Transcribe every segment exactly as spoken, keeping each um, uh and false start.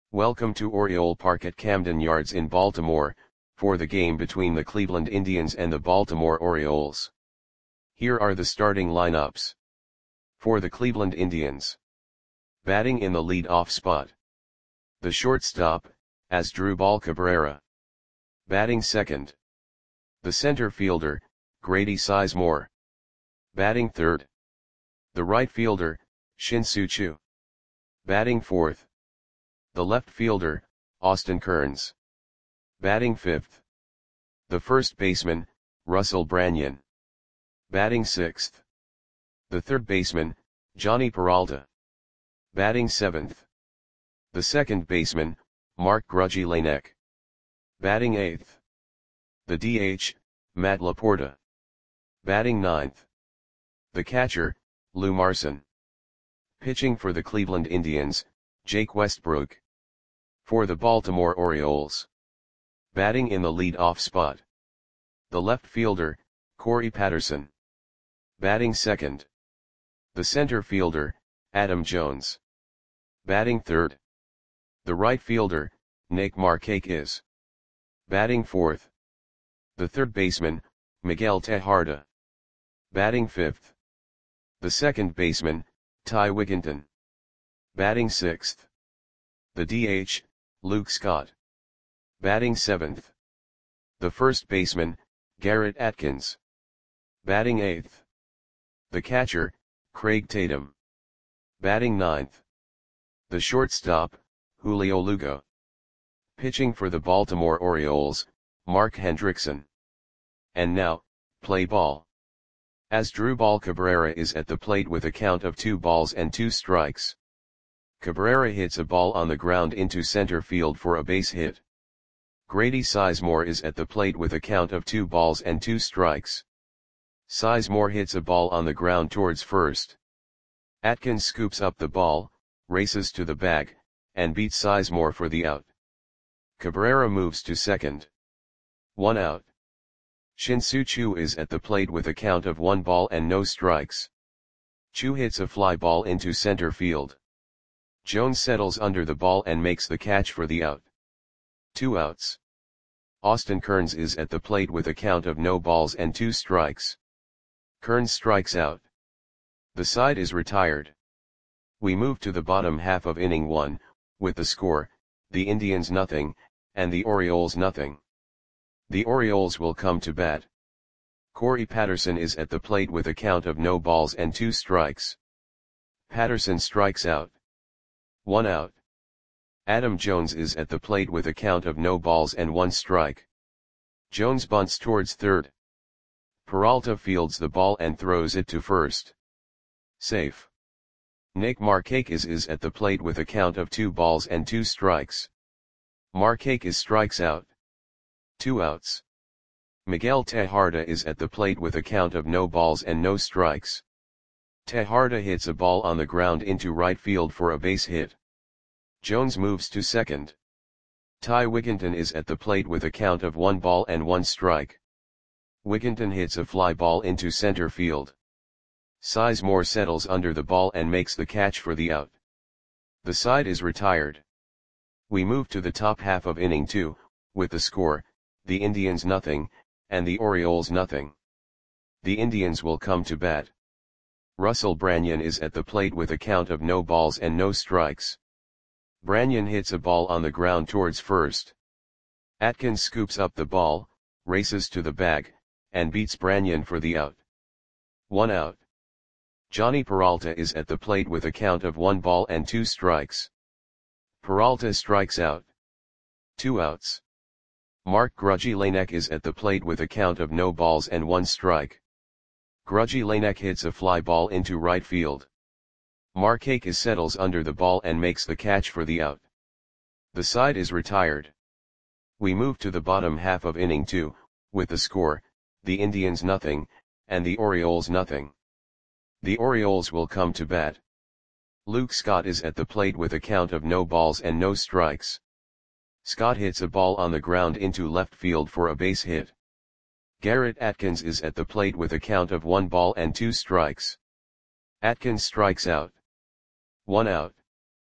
Welcome to Oriole Park at Camden Yards in Baltimore, for the game between the Cleveland Indians and the Baltimore Orioles. Here are the starting lineups. For the Cleveland Indians. Batting in the lead-off spot. The shortstop, Asdrubal Cabrera. Batting second. The center fielder, Grady Sizemore. Batting third. The right fielder, Shin-Soo Choo. Batting fourth. The left fielder, Austin Kearns. Batting fifth. The first baseman, Russell Branyan. Batting sixth. The third baseman, Jhonny Peralta. Batting seventh. The second baseman, Mark Grudgy Lanek. Batting eighth. The D H, Matt Laporta. Batting ninth. The catcher, Lou Marson. Pitching for the Cleveland Indians, Jake Westbrook. For the Baltimore Orioles. Batting in the lead-off spot. The left fielder, Corey Patterson. Batting second. The center fielder, Adam Jones. Batting third. The right fielder, Nick Markakis. Batting fourth. The third baseman, Miguel Tejada. Batting fifth. The second baseman, Ty Wigginton. Batting sixth. The D H, Luke Scott. Batting seventh. The first baseman, Garrett Atkins. Batting eighth. The catcher, Craig Tatum. Batting ninth. The shortstop, Julio Lugo. Pitching for the Baltimore Orioles, Mark Hendrickson. And now, play ball. Asdrubal Cabrera is at the plate with a count of two balls and two strikes. Cabrera hits a ball on the ground into center field for a base hit. Grady Sizemore is at the plate with a count of two balls and two strikes. Sizemore hits a ball on the ground towards first. Atkins scoops up the ball, races to the bag, and beats Sizemore for the out. Cabrera moves to second. One out. Shin-Soo Choo is at the plate with a count of one ball and no strikes. Choo hits a fly ball into center field. Jones settles under the ball and makes the catch for the out. Two outs. Austin Kearns is at the plate with a count of no balls and two strikes. Kearns strikes out. The side is retired. We move to the bottom half of inning one, with the score, the Indians nothing, and the Orioles nothing. The Orioles will come to bat. Corey Patterson is at the plate with a count of no balls and two strikes. Patterson strikes out. One out. Adam Jones is at the plate with a count of no balls and one strike. Jones bunts towards third. Peralta fields the ball and throws it to first. Safe. Nick Markakis is at the plate with a count of two balls and two strikes. Markakis strikes out. Two outs. Miguel Tejada is at the plate with a count of no balls and no strikes. Tejada hits a ball on the ground into right field for a base hit. Jones moves to second. Ty Wigginton is at the plate with a count of one ball and one strike. Wigginton hits a fly ball into center field. Sizemore settles under the ball and makes the catch for the out. The side is retired. We move to the top half of inning two, with the score, the Indians nothing, and the Orioles nothing. The Indians will come to bat. Russell Branyan is at the plate with a count of no balls and no strikes. Branyan hits a ball on the ground towards first. Atkins scoops up the ball, races to the bag, and beats Branyan for the out. One out. Jhonny Peralta is at the plate with a count of one ball and two strikes. Peralta strikes out. Two outs. Mark Grudgy Lanek is at the plate with a count of no balls and one strike. Grudgy Lanek hits a fly ball into right field. Markakis settles under the ball and makes the catch for the out. The side is retired. We move to the bottom half of inning two, with the score, the Indians nothing, and the Orioles nothing. The Orioles will come to bat. Luke Scott is at the plate with a count of no balls and no strikes. Scott hits a ball on the ground into left field for a base hit. Garrett Atkins is at the plate with a count of one ball and two strikes. Atkins strikes out. One out.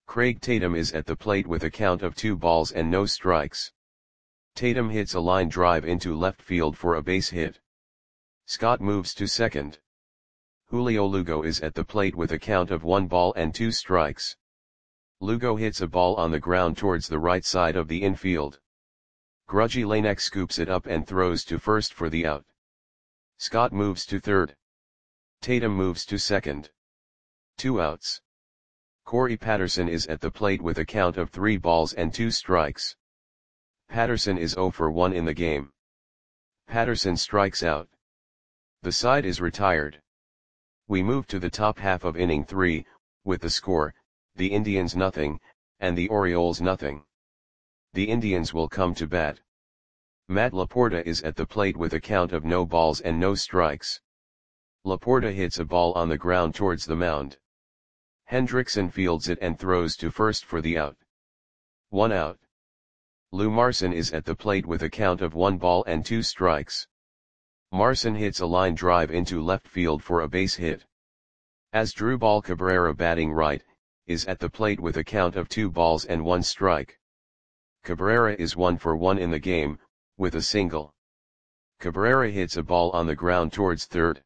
Craig Tatum is at the plate with a count of two balls and no strikes. Tatum hits a line drive into left field for a base hit. Scott moves to second. Julio Lugo is at the plate with a count of one ball and two strikes. Lugo hits a ball on the ground towards the right side of the infield. Grudgy Lanek scoops it up and throws to first for the out. Scott moves to third. Tatum moves to second. Two outs. Corey Patterson is at the plate with a count of three balls and two strikes. Patterson is zero for one in the game. Patterson strikes out. The side is retired. We move to the top half of inning three, with the score, the Indians nothing, and the Orioles nothing. The Indians will come to bat. Matt Laporta is at the plate with a count of no balls and no strikes. Laporta hits a ball on the ground towards the mound. Hendrickson fields it and throws to first for the out. One out. Lou Marson is at the plate with a count of one ball and two strikes. Marson hits a line drive into left field for a base hit. Asdrubal Cabrera, batting right, is at the plate with a count of two balls and one strike. Cabrera is one for one in the game, with a single. Cabrera hits a ball on the ground towards third.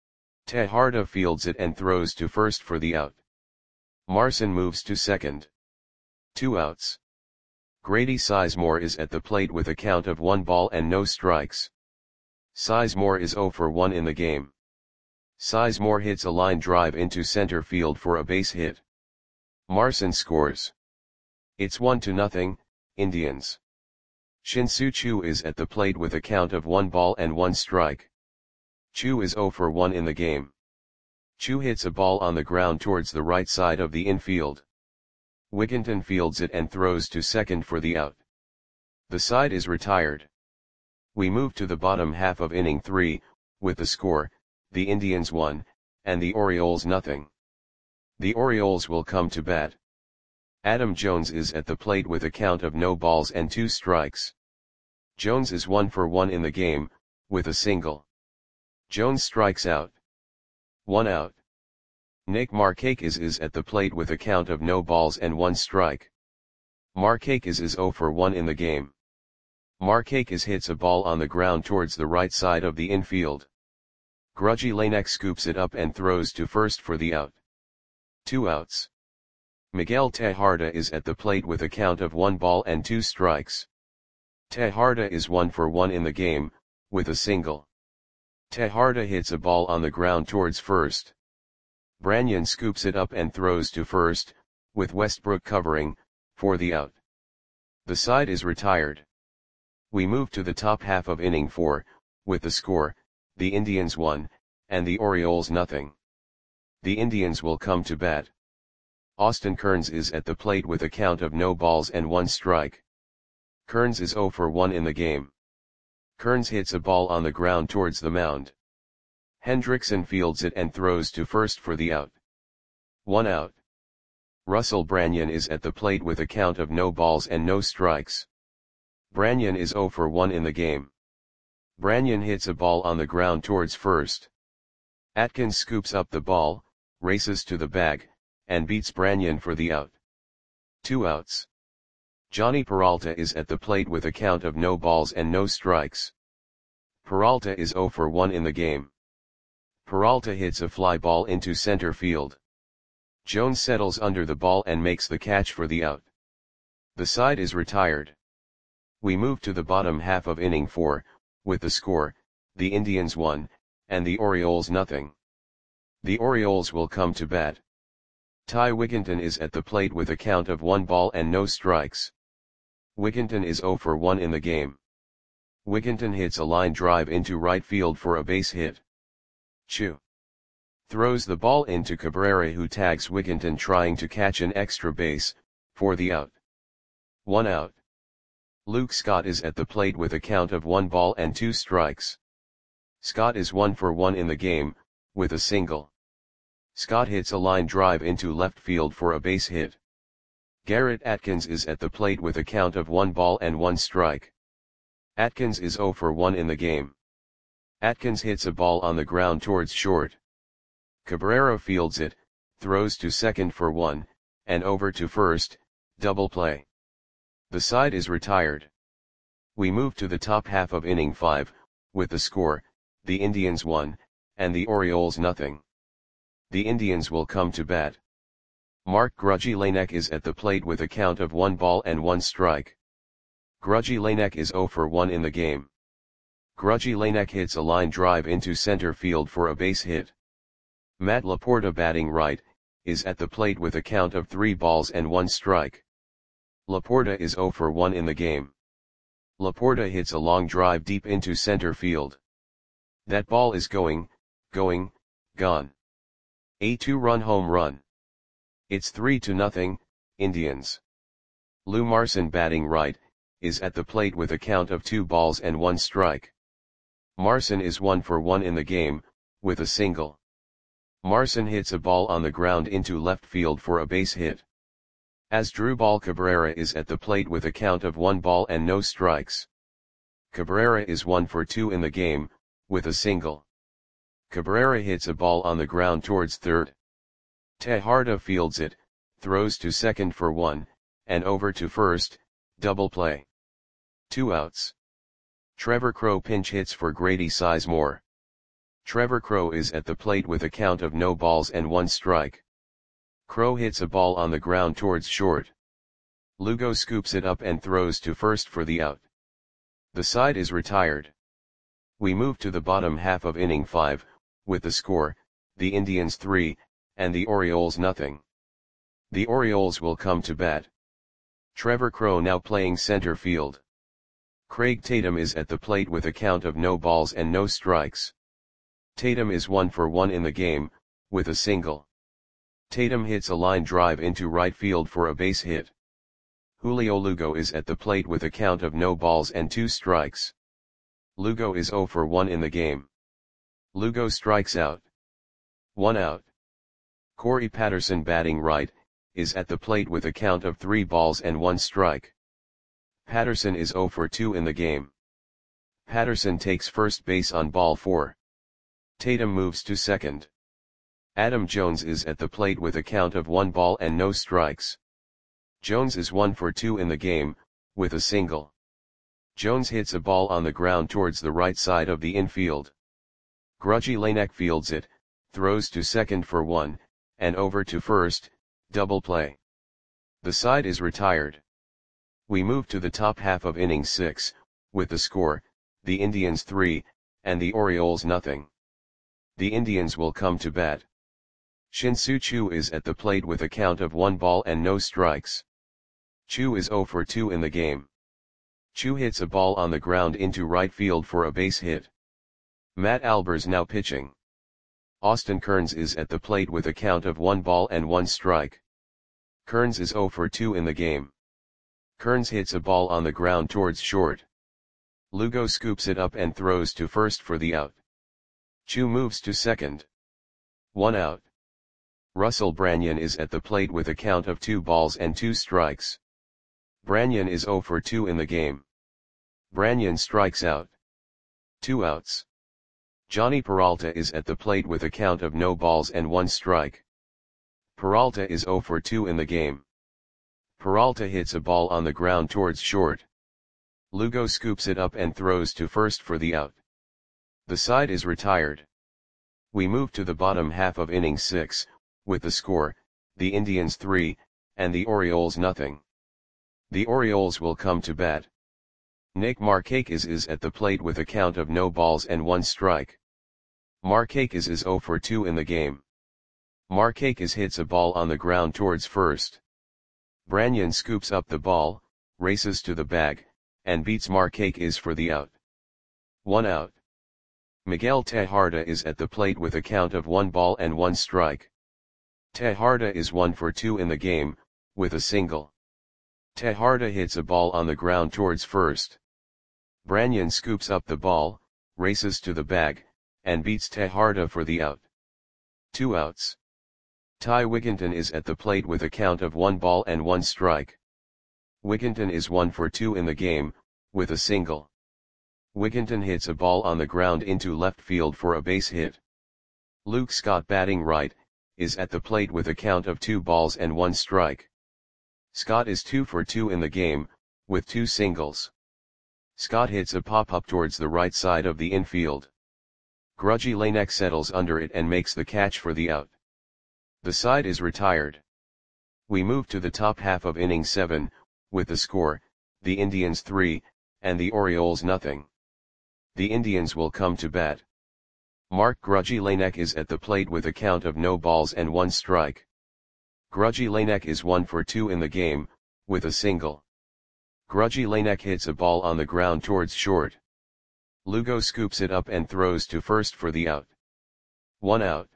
Tejada fields it and throws to first for the out. Marson moves to second. Two outs. Grady Sizemore is at the plate with a count of one ball and no strikes. Sizemore is zero for one in the game. Sizemore hits a line drive into center field for a base hit. Marson scores. It's one to nothing, Indians. Shin-Soo Choo is at the plate with a count of one ball and one strike. Choo is zero for one in the game. Choo hits a ball on the ground towards the right side of the infield. Wigginton fields it and throws to second for the out. The side is retired. We move to the bottom half of inning three, with the score, the Indians one, and the Orioles nothing. The Orioles will come to bat. Adam Jones is at the plate with a count of no balls and two strikes. Jones is one for one in the game, with a single. Jones strikes out. One out. Nick Markakis is at the plate with a count of no balls and one strike. Markakis is zero for one in the game. Markakis hits a ball on the ground towards the right side of the infield. Grudgy Lanek scoops it up and throws to first for the out. Two outs. Miguel Tejada is at the plate with a count of one ball and two strikes. Tejada is one for one in the game, with a single. Tejada hits a ball on the ground towards first. Branyan scoops it up and throws to first, with Westbrook covering, for the out. The side is retired. We move to the top half of inning four, with the score, the Indians one, and the Orioles nothing. The Indians will come to bat. Austin Kearns is at the plate with a count of no balls and one strike. Kearns is zero for one in the game. Kearns hits a ball on the ground towards the mound. Hendrickson fields it and throws to first for the out. One out. Russell Branyan is at the plate with a count of no balls and no strikes. Branyan is zero for one in the game. Branyan hits a ball on the ground towards first. Atkins scoops up the ball, races to the bag, and beats Branyan for the out. Two outs. Johnny Peralta is at the plate with a count of no balls and no strikes. Peralta is zero for one in the game. Peralta hits a fly ball into center field. Jones settles under the ball and makes the catch for the out. The side is retired. We move to the bottom half of inning four, with the score, the Indians one, and the Orioles nothing. The Orioles will come to bat. Ty Wigginton is at the plate with a count of one ball and no strikes. Wigginton is zero for one in the game. Wigginton hits a line drive into right field for a base hit. Choo throws the ball into Cabrera, who tags Wigginton trying to catch an extra base, for the out. One out. Luke Scott is at the plate with a count of one ball and two strikes. Scott is one for one in the game, with a single. Scott hits a line drive into left field for a base hit. Garrett Atkins is at the plate with a count of one ball and one strike. Atkins is zero for one in the game. Atkins hits a ball on the ground towards short. Cabrera fields it, throws to second for one, and over to first, double play. The side is retired. We move to the top half of inning five, with the score, the Indians one, and the Orioles nothing. The Indians will come to bat. Mark Grudzielanek is at the plate with a count of one ball and one strike. Grudzielanek is zero for one in the game. Grudzielanek hits a line drive into center field for a base hit. Matt Laporta, batting right, is at the plate with a count of three balls and one strike. Laporta is zero for one in the game. Laporta hits a long drive deep into center field. That ball is going, going, gone. A two-run home run. It's three to nothing, Indians. Lou Marson, batting right, is at the plate with a count of two balls and one strike. Marson is one for one in the game, with a single. Marson hits a ball on the ground into left field for a base hit. Asdrubal Cabrera is at the plate with a count of one ball and no strikes. Cabrera is one for two in the game, with a single. Cabrera hits a ball on the ground towards third. Tejada fields it, throws to second for one, and over to first, double play. Two outs. Trevor Crowe pinch hits for Grady Sizemore. Trevor Crowe is at the plate with a count of no balls and one strike. Crowe hits a ball on the ground towards short. Lugo scoops it up and throws to first for the out. The side is retired. We move to the bottom half of inning five, with the score, the Indians three, and the Orioles nothing. The Orioles will come to bat. Trevor Crowe now playing center field. Craig Tatum is at the plate with a count of no balls and no strikes. Tatum is one for one in the game, with a single. Tatum hits a line drive into right field for a base hit. Julio Lugo is at the plate with a count of no balls and two strikes. Lugo is zero for one in the game. Lugo strikes out. One out. Corey Patterson, batting right, is at the plate with a count of three balls and one strike. Patterson is zero for two in the game. Patterson takes first base on ball four. Tatum moves to second. Adam Jones is at the plate with a count of one ball and no strikes. Jones is one for two in the game, with a single. Jones hits a ball on the ground towards the right side of the infield. Grudzielanek fields it, throws to second for one, and over to first, double play. The side is retired. We move to the top half of inning six, with the score, the Indians three, and the Orioles nothing. The Indians will come to bat. Shin-Soo Choo is at the plate with a count of one ball and no strikes. Choo is zero for two in the game. Choo hits a ball on the ground into right field for a base hit. Matt Albers now pitching. Austin Kearns is at the plate with a count of one ball and one strike. Kearns is zero for two in the game. Kearns hits a ball on the ground towards short. Lugo scoops it up and throws to first for the out. Choo moves to second. One out. Russell Branyan is at the plate with a count of two balls and two strikes. Branyan is zero for two in the game. Branyan strikes out. Two outs. Johnny Peralta is at the plate with a count of no balls and one strike. Peralta is zero for two in the game. Peralta hits a ball on the ground towards short. Lugo scoops it up and throws to first for the out. The side is retired. We move to the bottom half of inning six, with the score, the Indians three, and the Orioles nothing. The Orioles will come to bat. Nick Markakis is at the plate with a count of no balls and one strike. Markakis is zero for two in the game. Markakis hits a ball on the ground towards first. Branyan scoops up the ball, races to the bag, and beats Markakis for the out. One out. Miguel Tejada is at the plate with a count of one ball and one strike. Tejada is one for two in the game, with a single. Tejada hits a ball on the ground towards first. Branyan scoops up the ball, races to the bag, and beats Tejada for the out. Two outs. Ty Wigginton is at the plate with a count of one ball and one strike. Wigginton is one for two in the game, with a single. Wigginton hits a ball on the ground into left field for a base hit. Luke Scott, batting right, is at the plate with a count of two balls and one strike. Scott is two for two in the game, with two singles. Scott hits a pop-up towards the right side of the infield. Grudgy Lanek settles under it and makes the catch for the out. The side is retired. We move to the top half of inning seven, with the score, the Indians three, and the Orioles nothing. The Indians will come to bat. Mark Grudgy Lanek is at the plate with a count of no balls and one strike. Grudgy Lanek is one for two in the game, with a single. Grudgy Lanek hits a ball on the ground towards short. Lugo scoops it up and throws to first for the out. One out.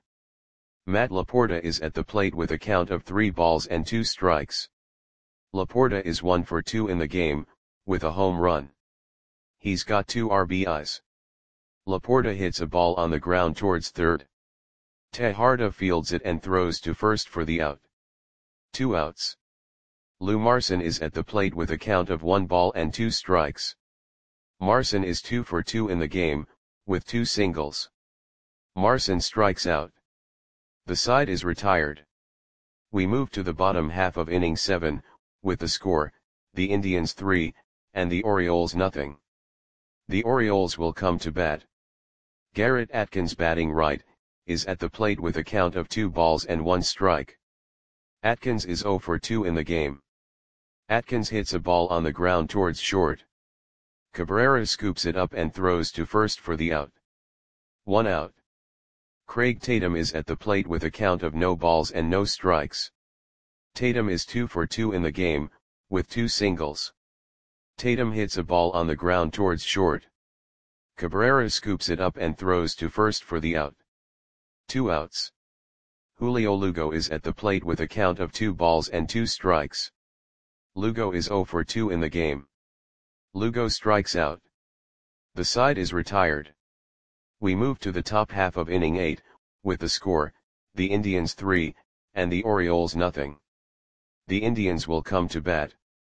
Matt Laporta is at the plate with a count of three balls and two strikes. Laporta is one for two in the game, with a home run. He's got two R B Is. Laporta hits a ball on the ground towards third. Tejardo fields it and throws to first for the out. Two outs. Lou Marson is at the plate with a count of one ball and two strikes. Marson is two for two in the game, with two singles. Marson strikes out. The side is retired. We move to the bottom half of inning seven, with the score, the Indians three, and the Orioles nothing. The Orioles will come to bat. Garrett Atkins batting right, is at the plate with a count of two balls and one strike. Atkins is zero for two in the game. Atkins hits a ball on the ground towards short. Cabrera scoops it up and throws to first for the out. One out. Craig Tatum is at the plate with a count of no balls and no strikes. Tatum is two for two in the game, with two singles. Tatum hits a ball on the ground towards short. Cabrera scoops it up and throws to first for the out. Two outs. Julio Lugo is at the plate with a count of two balls and two strikes. Lugo is zero for two in the game. Lugo strikes out. The side is retired. We move to the top half of inning eight, with the score, the Indians three, and the Orioles nothing. The Indians will come to bat.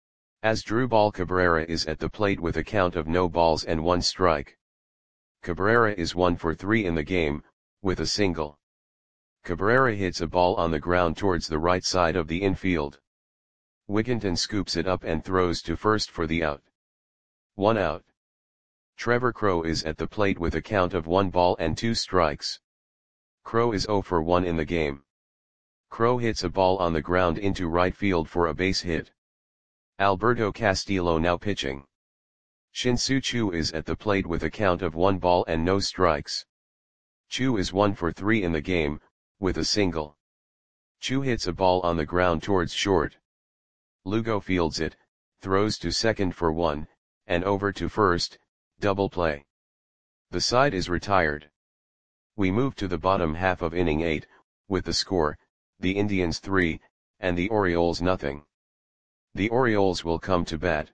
Asdrubal Cabrera is at the plate with a count of no balls and one strike. Cabrera is one for three in the game, with a single. Cabrera hits a ball on the ground towards the right side of the infield. Wigginton scoops it up and throws to first for the out. One out. Trevor Crowe is at the plate with a count of one ball and two strikes. Crowe is zero for one in the game. Crowe hits a ball on the ground into right field for a base hit. Alberto Castillo now pitching. Shin-Soo Choo is at the plate with a count of one ball and no strikes. Choo is one for three in the game, with a single. Choo hits a ball on the ground towards short. Lugo fields it, throws to second for one, and over to first, double play. The side is retired. We move to the bottom half of inning eight, with the score, the Indians three, and the Orioles nothing. The Orioles will come to bat.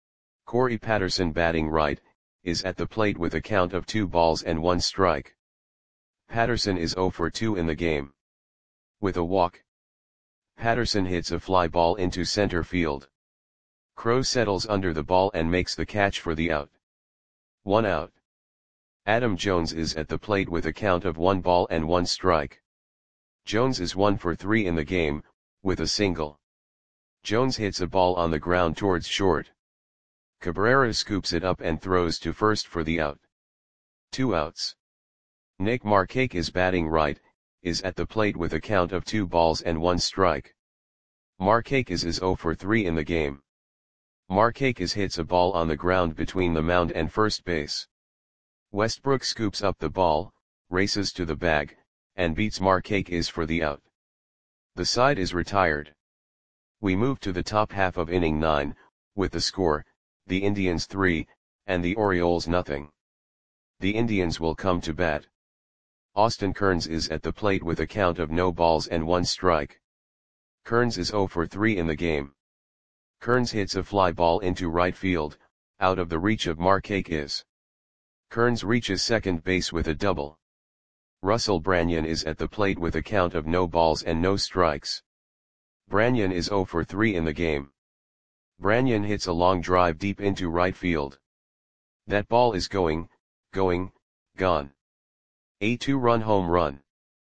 Corey Patterson batting right, is at the plate with a count of two balls and one strike. Patterson is zero for two in the game. With a walk. Patterson hits a fly ball into center field. Crowe settles under the ball and makes the catch for the out. One out. Adam Jones is at the plate with a count of one ball and one strike. Jones is one for three in the game, with a single. Jones hits a ball on the ground towards short. Cabrera scoops it up and throws to first for the out. Two outs. Nick Markakis is batting right, is at the plate with a count of two balls and one strike. Markakis is zero for three in the game. Markakis hits a ball on the ground between the mound and first base. Westbrook scoops up the ball, races to the bag, and beats Markakis for the out. The side is retired. We move to the top half of inning nine, with the score, the Indians three, and the Orioles nothing. The Indians will come to bat. Austin Kearns is at the plate with a count of no balls and one strike. Kearns is zero for three in the game. Kearns hits a fly ball into right field, out of the reach of Markakis. Kearns reaches second base with a double. Russell Branyan is at the plate with a count of no balls and no strikes. Branyan is zero for three in the game. Branyan hits a long drive deep into right field. That ball is going, going, gone. A two-run home run.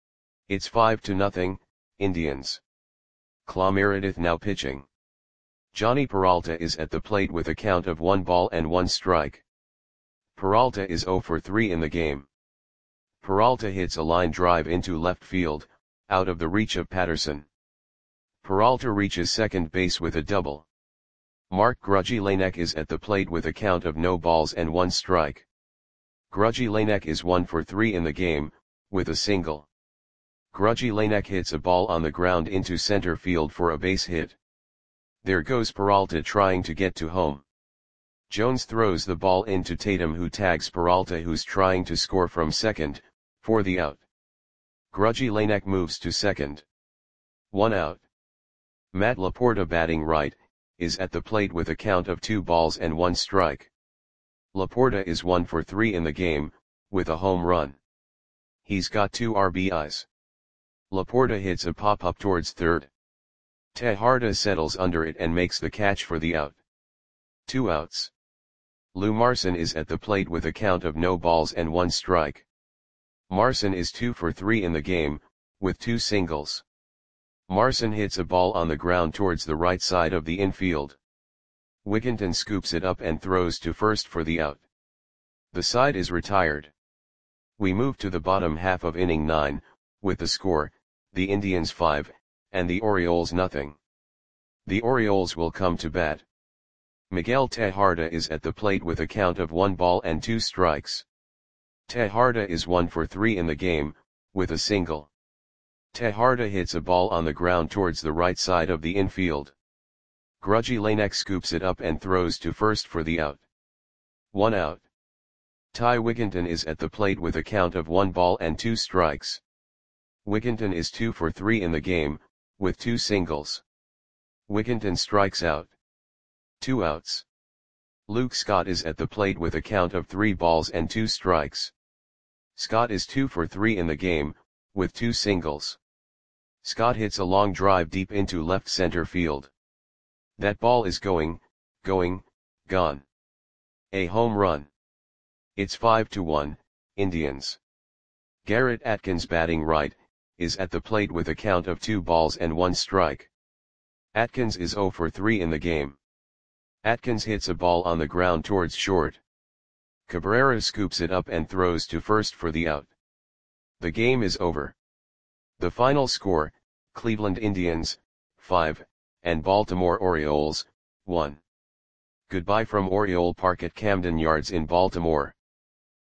It's five to nothing, Indians. Clay Meredith now pitching. Johnny Peralta is at the plate with a count of one ball and one strike. Peralta is zero for three in the game. Peralta hits a line drive into left field, out of the reach of Patterson. Peralta reaches second base with a double. Mark Grudzielanek is at the plate with a count of no balls and one strike. Grudzielanek is one for three in the game, with a single. Grudzielanek hits a ball on the ground into center field for a base hit. There goes Peralta trying to get to home. Jones throws the ball into Tatum, who tags Peralta, who's trying to score from second, for the out. Grudzielanek moves to second. One out. Matt Laporta, batting right, is at the plate with a count of two balls and one strike. Laporta is one for three in the game, with a home run. He's got two R B Is. Laporta hits a pop-up towards third. Tejada settles under it and makes the catch for the out. Two outs. Lou Marson is at the plate with a count of no balls and one strike. Marson is two for three in the game, with two singles. Marson hits a ball on the ground towards the right side of the infield. Wigginton scoops it up and throws to first for the out. The side is retired. We move to the bottom half of inning nine, with the score, the Indians five, and the Orioles nothing. The Orioles will come to bat. Miguel Tejada is at the plate with a count of one ball and two strikes. Tejada is one for three in the game, with a single. Tejada hits a ball on the ground towards the right side of the infield. Grudzielanek scoops it up and throws to first for the out. One out. Ty Wigginton is at the plate with a count of one ball and two strikes. Wigginton is two for three in the game, with two singles. Wigginton strikes out. Two outs. Luke Scott is at the plate with a count of three balls and two strikes. Scott is two for three in the game, with two singles. Scott hits a long drive deep into left center field. That ball is going, going, gone. A home run. It's five to one, Indians. Garrett Atkins, batting right, is at the plate with a count of two balls and one strike. Atkins is zero for three in the game. Atkins hits a ball on the ground towards short. Cabrera scoops it up and throws to first for the out. The game is over. The final score, Cleveland Indians, five, and Baltimore Orioles, one. Goodbye from Oriole Park at Camden Yards in Baltimore.